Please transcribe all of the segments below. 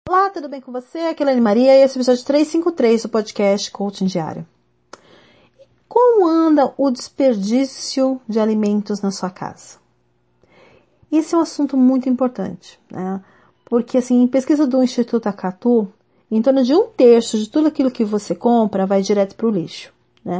Olá, tudo bem com você? Aqui é a Elaine Maria e esse é o episódio 353 do podcast Coaching Diário. Como anda o desperdício de alimentos na sua casa? Esse é um assunto muito importante, né? Porque, assim, em pesquisa do Instituto Acatu, em torno de 1/3 de tudo aquilo que você compra vai direto para o lixo, né?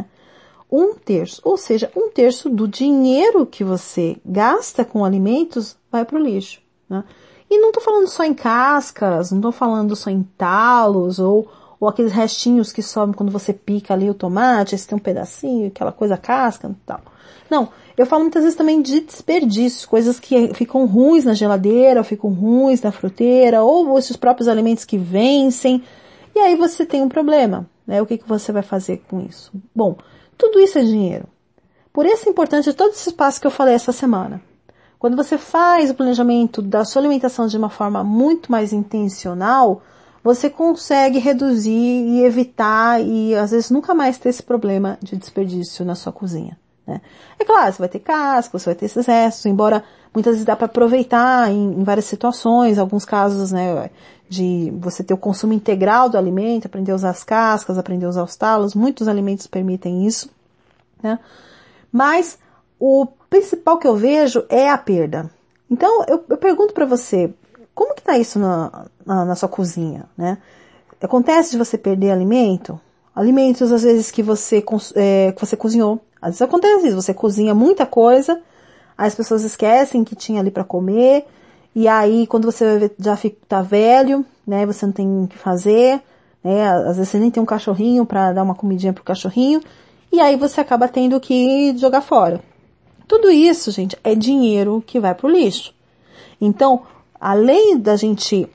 1/3, ou seja, 1/3 do dinheiro que você gasta com alimentos vai para o lixo, né? E não estou falando só em cascas, não estou falando só em talos ou aqueles restinhos que sobem quando você pica ali o tomate, esse tem um pedacinho, aquela coisa casca e tal. Não, eu falo muitas vezes também de desperdício, coisas que ficam ruins na geladeira, ou ficam ruins na fruteira, ou esses próprios alimentos que vencem, e aí você tem um problema, né? O que você vai fazer com isso? Bom, tudo isso é dinheiro. Por isso é importante todo esse passo que eu falei essa semana. Quando você faz o planejamento da sua alimentação de uma forma muito mais intencional, você consegue reduzir e evitar e às vezes nunca mais ter esse problema de desperdício na sua cozinha, né? É claro, você vai ter casca, você vai ter esses restos, embora muitas vezes dá para aproveitar em várias situações, alguns casos, né, de você ter o consumo integral do alimento, aprender a usar as cascas, aprender a usar os talos, muitos alimentos permitem isso, né? Mas o principal que eu vejo é a perda. Então, eu pergunto para você, como que tá isso na sua cozinha, né? Acontece de você perder alimento? Alimentos, às vezes, que você cozinhou. Às vezes acontece isso, você cozinha muita coisa, as pessoas esquecem que tinha ali para comer, e aí, quando você vai ver, já tá velho, né? Você não tem o que fazer, né? Às vezes você nem tem um cachorrinho para dar uma comidinha pro cachorrinho, e aí você acaba tendo que jogar fora. Tudo isso, gente, é dinheiro que vai pro lixo. Então, além da gente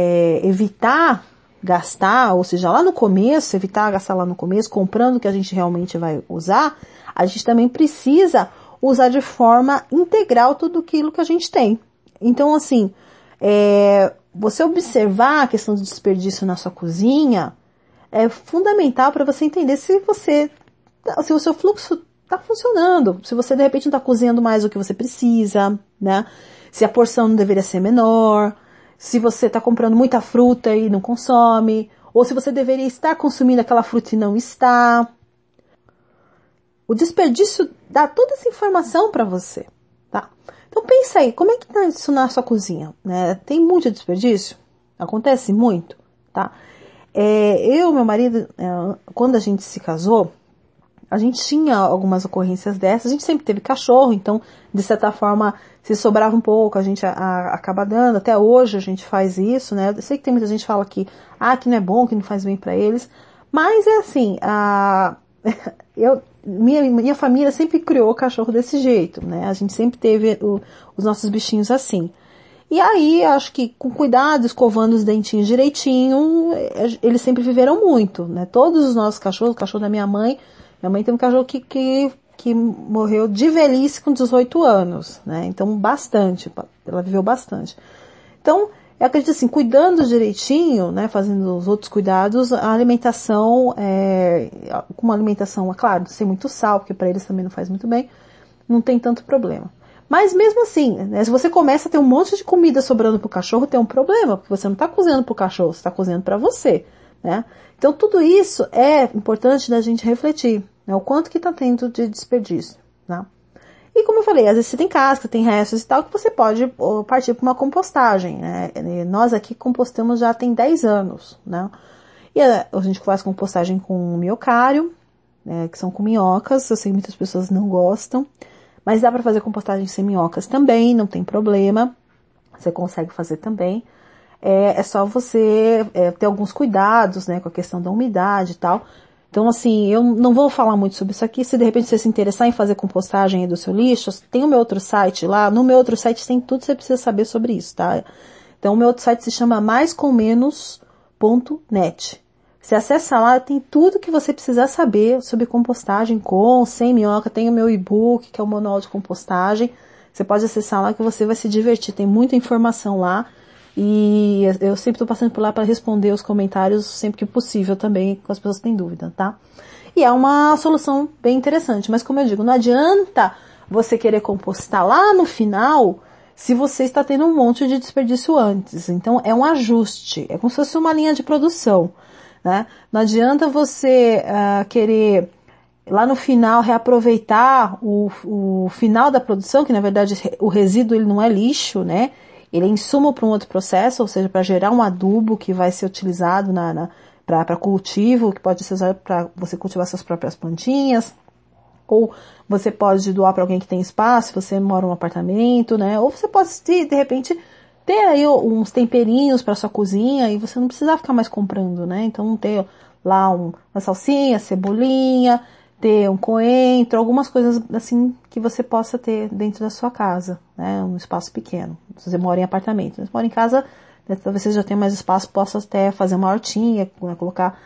evitar gastar, ou seja, lá no começo, evitar gastar lá no começo, comprando o que a gente realmente vai usar, a gente também precisa usar de forma integral tudo aquilo que a gente tem. Então, assim, você observar a questão do desperdício na sua cozinha é fundamental para você entender se o seu fluxo está funcionando, se você de repente não está cozinhando mais do que você precisa, né? Se a porção não deveria ser menor, se você está comprando muita fruta e não consome, ou se você deveria estar consumindo aquela fruta e não está. O desperdício dá toda essa informação para você, tá? Então pensa aí, como é que está isso na sua cozinha, né? Tem muito desperdício? Acontece muito, tá? Eu e meu marido, quando a gente se casou, a gente tinha algumas ocorrências dessas, a gente sempre teve cachorro, então, de certa forma, se sobrava um pouco, a gente acaba dando, até hoje a gente faz isso, né? Eu sei que tem muita gente que fala que não é bom, que não faz bem para eles, mas é assim, minha família sempre criou cachorro desse jeito, né? A gente sempre teve os nossos bichinhos assim. E aí, acho que com cuidado, escovando os dentinhos direitinho, eles sempre viveram muito, né? Todos os nossos cachorros, o cachorro da minha mãe tem um cachorro que morreu de velhice com 18 anos, né? Então, bastante, ela viveu bastante. Então, eu acredito assim, cuidando direitinho, né? Fazendo os outros cuidados, a alimentação, com uma alimentação, é claro, sem muito sal, porque para eles também não faz muito bem, não tem tanto problema. Mas mesmo assim, né, se você começa a ter um monte de comida sobrando pro cachorro, tem um problema, porque você não está cozinhando pro cachorro, você está cozinhando para você, né? Então tudo isso é importante da gente refletir, né, o quanto que está tendo de desperdício, né? E como eu falei, às vezes você tem casca, tem restos e tal, que você pode partir para uma compostagem, né? Nós aqui compostamos já tem 10 anos, né? E a gente faz compostagem com miocário, né, que são com minhocas, eu sei que muitas pessoas não gostam, mas dá para fazer compostagem sem minhocas também, não tem problema. Você consegue fazer também. É só você ter alguns cuidados, né, com a questão da umidade e tal. Então, assim, eu não vou falar muito sobre isso aqui. Se de repente você se interessar em fazer compostagem aí do seu lixo, tem o meu outro site lá. No meu outro site tem tudo que você precisa saber sobre isso, tá? Então, o meu outro site se chama maiscommenos.net. Você acessa lá, tem tudo que você precisar saber sobre compostagem com, sem minhoca. Tem o meu e-book, que é o manual de compostagem. Você pode acessar lá que você vai se divertir. Tem muita informação lá. E eu sempre estou passando por lá para responder os comentários sempre que possível também, com as pessoas que têm dúvida, tá? E é uma solução bem interessante. Mas como eu digo, não adianta você querer compostar lá no final se você está tendo um monte de desperdício antes. Então, é um ajuste, é como se fosse uma linha de produção, né? Não adianta você querer, lá no final, reaproveitar o final da produção, que na verdade o resíduo ele não é lixo, né? Ele é insumo para um outro processo, ou seja, para gerar um adubo que vai ser utilizado para cultivo, que pode ser usado para você cultivar suas próprias plantinhas, ou você pode doar para alguém que tem espaço, se você mora em um apartamento, né? Ou você pode, de repente, ter aí uns temperinhos para sua cozinha e você não precisa ficar mais comprando, né? Então, ter lá uma salsinha, cebolinha, ter um coentro, algumas coisas assim que você possa ter dentro da sua casa, né? Um espaço pequeno. Se você mora em apartamento, se você mora em casa, né, talvez você já tenha mais espaço, possa até fazer uma hortinha, né, colocar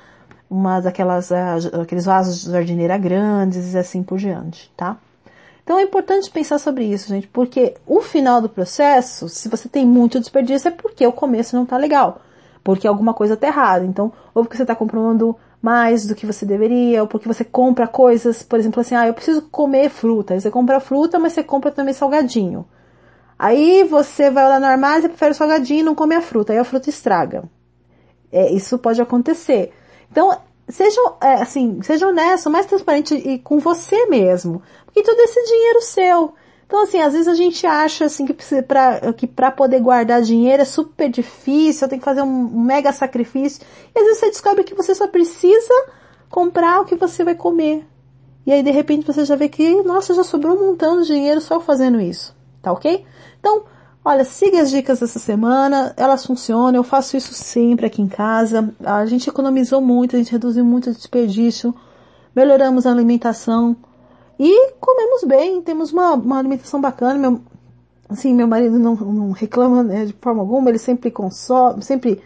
aqueles vasos de jardineira grandes e assim por diante, tá? Então é importante pensar sobre isso, gente, porque o final do processo, se você tem muito desperdício, é porque o começo não tá legal, porque alguma coisa tá errada. Então, ou porque você tá comprando mais do que você deveria, ou porque você compra coisas, por exemplo, assim, eu preciso comer fruta. Aí você compra fruta, mas você compra também salgadinho. Aí você vai lá no armário, você prefere o salgadinho e não come a fruta, aí a fruta estraga. Isso pode acontecer. Então, seja honesto, mais transparente e com você mesmo. Porque tudo esse dinheiro seu. Então, assim, às vezes a gente acha, assim, que pra poder guardar dinheiro é super difícil, tem que fazer um mega sacrifício. E às vezes você descobre que você só precisa comprar o que você vai comer. E aí, de repente, você já vê que, nossa, já sobrou um montão de dinheiro só fazendo isso. Tá ok? Então, olha, siga as dicas dessa semana, elas funcionam, eu faço isso sempre aqui em casa, a gente economizou muito, a gente reduziu muito o desperdício, melhoramos a alimentação e comemos bem, temos uma alimentação bacana, meu marido não reclama, né, de forma alguma, ele sempre consome, sempre,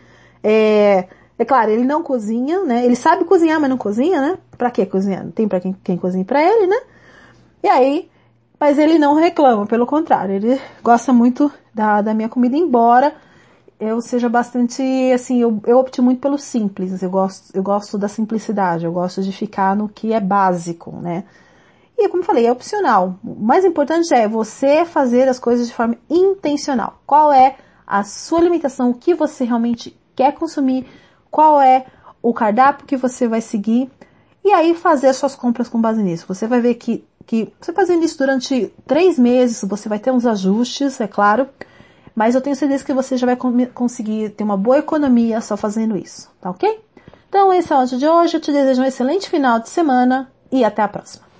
é claro, ele não cozinha, né, ele sabe cozinhar, mas não cozinha, né, pra que cozinhar? Não tem pra quem cozinha pra ele, né, e aí, mas ele não reclama, pelo contrário, ele gosta muito da minha comida, embora eu seja bastante, assim, eu opto muito pelo simples, eu gosto da simplicidade, eu gosto de ficar no que é básico, né? E como eu falei, é opcional. O mais importante é você fazer as coisas de forma intencional. Qual é a sua limitação, o que você realmente quer consumir, qual é o cardápio que você vai seguir, e aí fazer as suas compras com base nisso. Você vai ver que você fazendo isso durante 3 meses, você vai ter uns ajustes, é claro, mas eu tenho certeza que você já vai conseguir ter uma boa economia só fazendo isso, tá ok? Então esse é o áudio de hoje, eu te desejo um excelente final de semana e até a próxima.